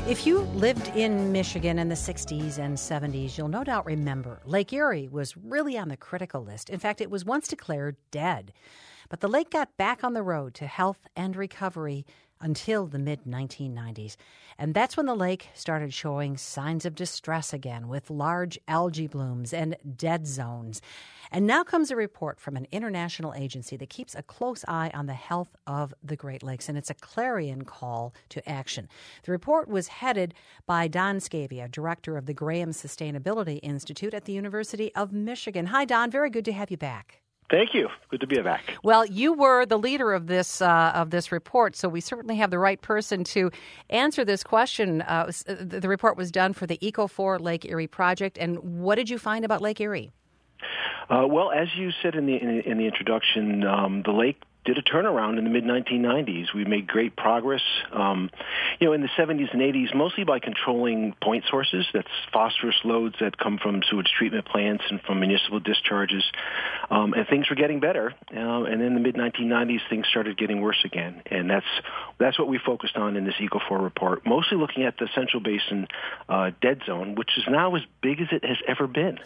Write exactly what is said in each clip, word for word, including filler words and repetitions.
If you lived in Michigan in the sixties and seventies, you'll no doubt remember Lake Erie was really on the critical list. In fact, it was once declared dead. But the lake got back on the road to health and recovery until the mid nineteen nineties. And that's when the lake started showing signs of distress again with large algae blooms and dead zones. And now comes a report from an international agency that keeps a close eye on the health of the Great Lakes, and it's a clarion call to action. The report was headed by Don Scavia, director of the Graham Sustainability Institute at the University of Michigan. Hi, Don. Very good to have you back. Thank you. Good to be back. Well, you were the leader of this uh, of this report, so we certainly have the right person to answer this question. Uh, the report was done for the Eco four Lake Erie project, and what did you find about Lake Erie? Uh, well, as you said in the in, in the introduction, um, the lake did a turnaround in the mid nineteen nineties. We made great progress, um, you know, in the seventies and eighties, mostly by controlling point sources. That's phosphorus loads that come from sewage treatment plants and from municipal discharges. Um, and things were getting better. Uh, and in the mid nineteen nineties, things started getting worse again. And that's that's what we focused on in this Eco four report, mostly looking at the Central Basin uh, dead zone, which is now as big as it has ever been.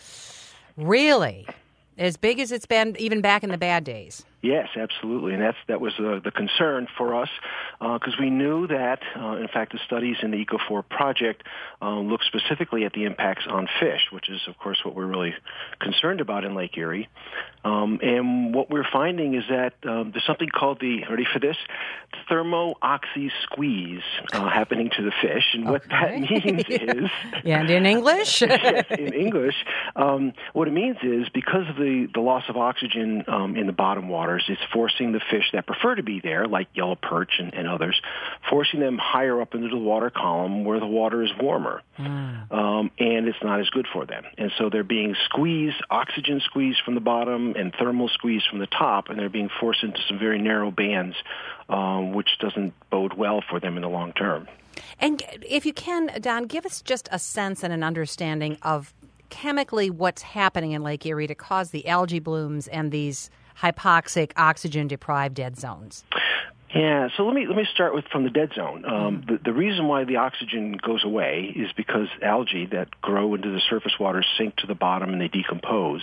Really? As big as it's been even back in the bad days? Yes, absolutely, and that's that was uh, the concern for us because uh, we knew that, uh, in fact, the studies in the Eco four project uh, look specifically at the impacts on fish, which is, of course, what we're really concerned about in Lake Erie. Um, and what we're finding is that um, there's something called the, ready for this, thermo-oxy squeeze uh, happening to the fish, and what okay. that means is... Yeah, and in English? Yes, in English, um, what it means is because of the, the loss of oxygen um, in the bottom water, it's forcing the fish that prefer to be there, like yellow perch and, and others, forcing them higher up into the water column where the water is warmer. Mm. Um, and it's not as good for them. And so they're being squeezed, oxygen squeezed from the bottom and thermal squeezed from the top, and they're being forced into some very narrow bands, um, which doesn't bode well for them in the long term. And if you can, Don, give us just a sense and an understanding of chemically what's happening in Lake Erie to cause the algae blooms and these hypoxic, oxygen-deprived dead zones. Yeah, so let me let me start with from the dead zone. Um, mm. the, the reason why the oxygen goes away is because algae that grow into the surface water sink to the bottom and they decompose.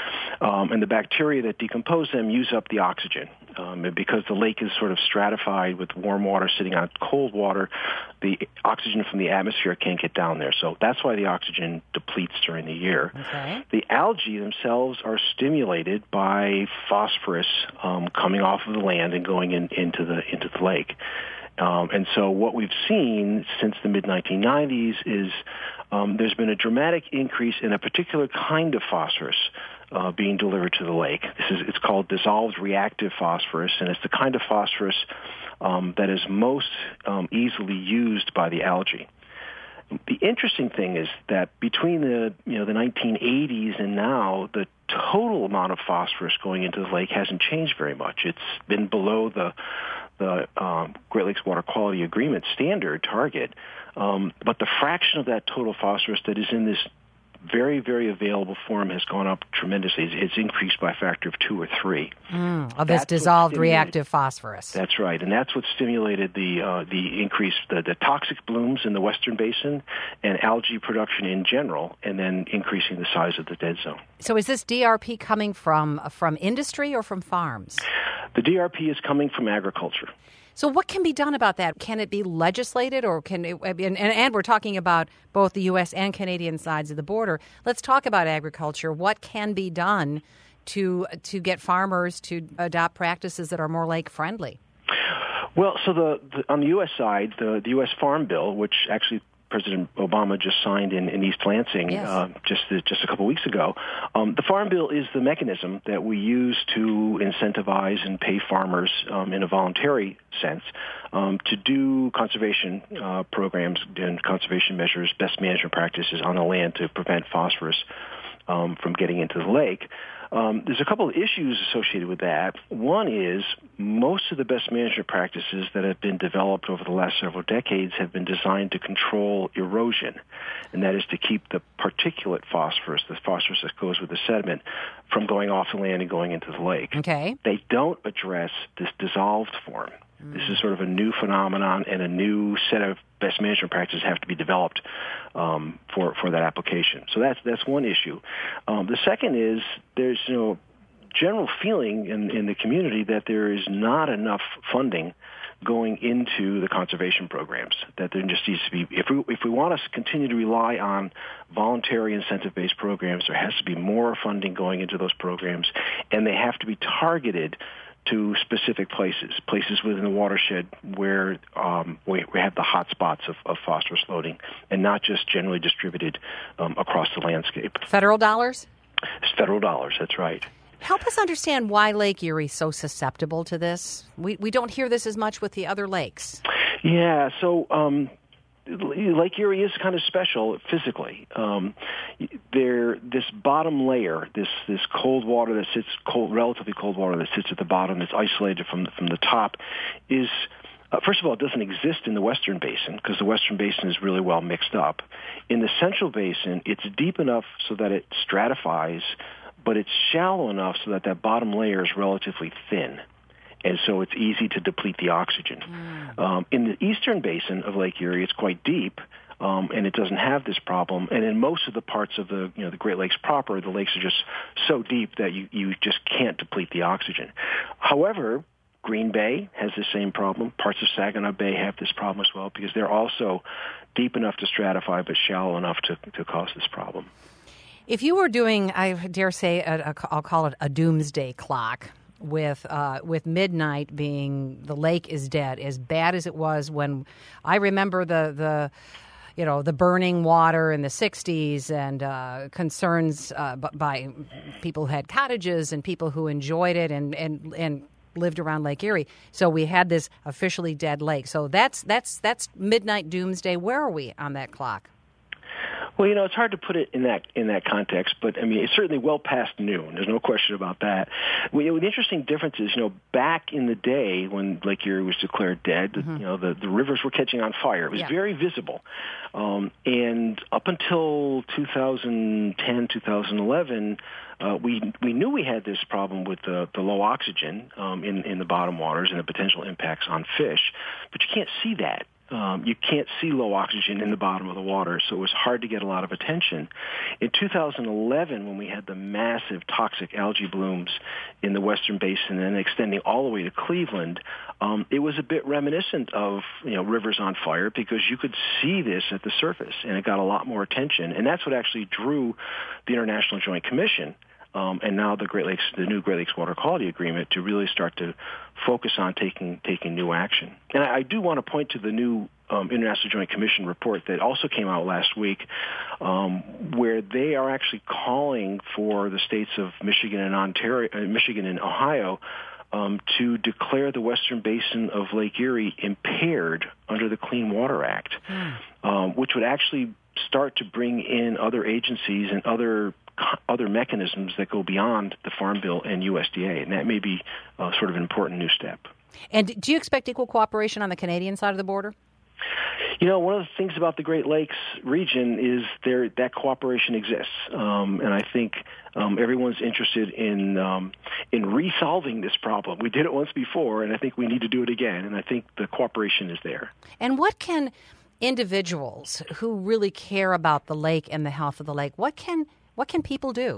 Um, and the bacteria that decompose them use up the oxygen. Um, and because the lake is sort of stratified with warm water sitting on cold water, the oxygen from the atmosphere can't get down there. So that's why the oxygen depletes during the year. Okay. The algae themselves are stimulated by phosphorus um, coming off of the land and going in, into the into the lake. Um, and so what we've seen since the mid nineteen nineties is um, there's been a dramatic increase in a particular kind of phosphorus uh, being delivered to the lake. This is it's called dissolved reactive phosphorus, and it's the kind of phosphorus um, that is most um, easily used by the algae. The interesting thing is that between the you know the nineteen eighties and now, the total amount of phosphorus going into the lake hasn't changed very much. It's been below the the um, Great Lakes Water Quality Agreement standard target, um, but the fraction of that total phosphorus that is in this very, very available form has gone up tremendously. It's, it's increased by a factor of two or three. Mm, of this dissolved reactive phosphorus. That's right, and that's what stimulated the uh, the increase, the, the toxic blooms in the Western Basin and algae production in general, and then increasing the size of the dead zone. So is this D R P coming from from industry or from farms? The D R P is coming from agriculture. So what can be done about that? Can it be legislated, or can it, and, and we're talking about both the U S and Canadian sides of the border. Let's talk about agriculture. What can be done to to get farmers to adopt practices that are more lake-friendly? Well, so the, the on the U S side, the, the U S Farm Bill, which actually President Obama just signed in, in East Lansing yes. uh, just just a couple weeks ago. Um, the Farm Bill is the mechanism that we use to incentivize and pay farmers um, in a voluntary sense um, to do conservation uh, programs and conservation measures, best management practices on the land to prevent phosphorus um, from getting into the lake. Um, there's a couple of issues associated with that. One is most of the best management practices that have been developed over the last several decades have been designed to control erosion, and that is to keep the particulate phosphorus, the phosphorus that goes with the sediment, from going off the land and going into the lake. Okay. They don't address this dissolved form. Mm. This is sort of a new phenomenon, and a new set of best management practices have to be developed um, for for that application. So that's that's one issue. Um, the second is there's you know general feeling in in the community that there is not enough funding going into the conservation programs, that there just needs to be, if we if we want to continue to rely on voluntary incentive-based programs, there has to be more funding going into those programs, and they have to be targeted to specific places, places within the watershed where um, we, we have the hot spots of, of phosphorus loading, and not just generally distributed um, across the landscape. Federal dollars? It's federal dollars, that's right. Help us understand why Lake Erie is so susceptible to this. We we don't hear this as much with the other lakes. Yeah, so um, Lake Erie is kind of special physically. Um, there, this bottom layer, this this cold water that sits, cold, relatively cold water that sits at the bottom, that's isolated from the, from the top, is uh, first of all, it doesn't exist in the Western Basin because the Western Basin is really well mixed up. In the Central Basin, it's deep enough so that it stratifies, but it's shallow enough so that that bottom layer is relatively thin, and so it's easy to deplete the oxygen. Mm. Um, in the eastern basin of Lake Erie, it's quite deep, um, and it doesn't have this problem. And in most of the parts of the you know the Great Lakes proper, the lakes are just so deep that you, you just can't deplete the oxygen. However, Green Bay has the same problem. Parts of Saginaw Bay have this problem as well because they're also deep enough to stratify but shallow enough to, to cause this problem. If you were doing, I dare say, a, a, I'll call it a doomsday clock, with uh, with midnight being the lake is dead, as bad as it was when I remember the the you know the burning water in the sixties and uh, concerns uh, by people who had cottages and people who enjoyed it and and and lived around Lake Erie. So we had this officially dead lake. So that's that's that's midnight doomsday. Where are we on that clock? Well, you know, it's hard to put it in that in that context, but I mean, it's certainly well past noon. There's no question about that. Well, you know, the interesting difference is, you know, back in the day when Lake Erie was declared dead, mm-hmm. you know, the, the rivers were catching on fire. It was yeah. very visible, um, and up until two thousand ten, two thousand eleven, uh, we we knew we had this problem with the, the low oxygen um, in in the bottom waters and the potential impacts on fish, but you can't see that. Um, you can't see low oxygen in the bottom of the water, so it was hard to get a lot of attention. In two thousand eleven, when we had the massive toxic algae blooms in the Western Basin and extending all the way to Cleveland, um, it was a bit reminiscent of you know rivers on fire because you could see this at the surface, and it got a lot more attention. And that's what actually drew the International Joint Commission. Um, and now the Great Lakes, the new Great Lakes Water Quality Agreement, to really start to focus on taking taking new action. And I, I do want to point to the new um, International Joint Commission report that also came out last week, um, where they are actually calling for the states of Michigan and Ontario, uh, Michigan and Ohio, um, to declare the Western Basin of Lake Erie impaired under the Clean Water Act, mm. um, which would actually start to bring in other agencies and other other mechanisms that go beyond the Farm Bill and U S D A, and that may be uh, sort of an important new step. And do you expect equal cooperation on the Canadian side of the border? You know, one of the things about the Great Lakes region is there that cooperation exists, um, and I think um, everyone's interested in um, in resolving this problem. We did it once before, and I think we need to do it again, and I think the cooperation is there. And what can individuals who really care about the lake and the health of the lake, what can What can people do?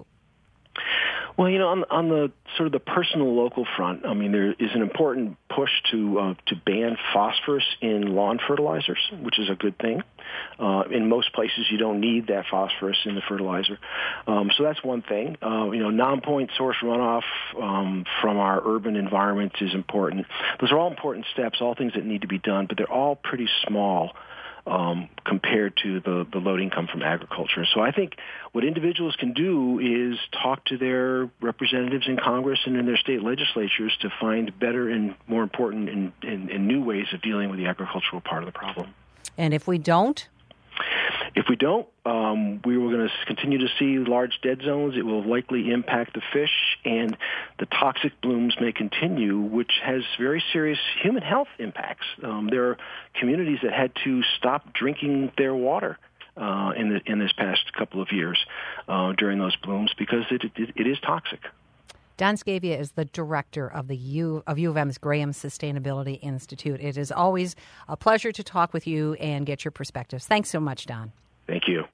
Well, you know, on, on the sort of the personal local front, I mean, there is an important push to uh, to ban phosphorus in lawn fertilizers, which is a good thing. Uh, in most places, you don't need that phosphorus in the fertilizer, um, so that's one thing. Uh, you know, non-point source runoff um, from our urban environments is important. Those are all important steps, all things that need to be done, but they're all pretty small. Um, compared to the, the load income from agriculture. So I think what individuals can do is talk to their representatives in Congress and in their state legislatures to find better and more important and, and, and new ways of dealing with the agricultural part of the problem. And if we don't? If we don't, um, we were going to continue to see large dead zones. It will likely impact the fish, and the toxic blooms may continue, which has very serious human health impacts. Um, there are communities that had to stop drinking their water uh, in, the, in this past couple of years uh, during those blooms because it, it, it is toxic. Don Scavia is the director of the U of U of M's Graham Sustainability Institute. It is always a pleasure to talk with you and get your perspectives. Thanks so much, Don. Thank you.